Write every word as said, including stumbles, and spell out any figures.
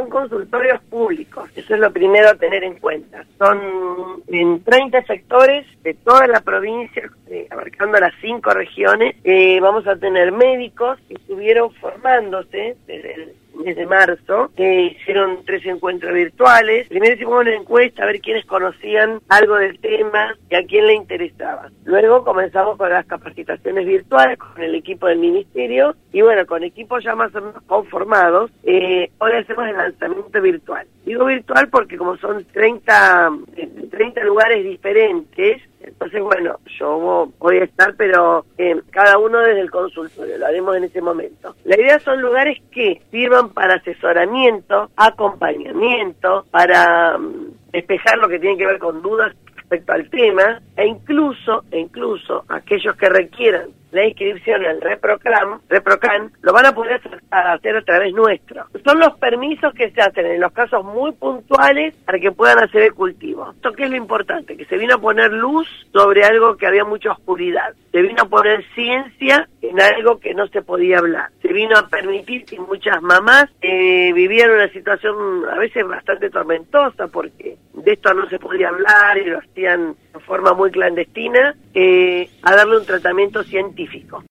son consultorios públicos, eso es lo primero a tener en cuenta. Son en treinta sectores de toda la provincia, eh, abarcando las cinco regiones. Eh, vamos a tener médicos que estuvieron formándose desde el desde marzo, eh, hicieron tres encuentros virtuales. Primero hicimos una encuesta a ver quiénes conocían algo del tema y a quién le interesaba. Luego comenzamos con las capacitaciones virtuales con el equipo del ministerio y bueno, con equipos ya más o menos conformados, eh, hoy hacemos el lanzamiento virtual. Digo virtual porque como son treinta, treinta lugares diferentes, entonces bueno, yo voy a estar, pero eh, cada uno desde el consultorio, lo haremos en ese momento. La idea son lugares que sirvan para asesoramiento, acompañamiento, para um, despejar lo que tiene que ver con dudas respecto al tema, e incluso, e incluso aquellos que requieran la inscripción al ReproCan, ReproCan, lo van a poder hacer a través nuestro. Son los permisos que se hacen en los casos muy puntuales para que puedan hacer el cultivo. Esto que es lo importante, que se vino a poner luz sobre algo que había mucha oscuridad. Se vino a poner ciencia en algo que no se podía hablar. Se vino a permitir que muchas mamás eh, vivieran una situación a veces bastante tormentosa porque de esto no se podía hablar y lo hacían de forma muy clandestina, eh, a darle un tratamiento científico.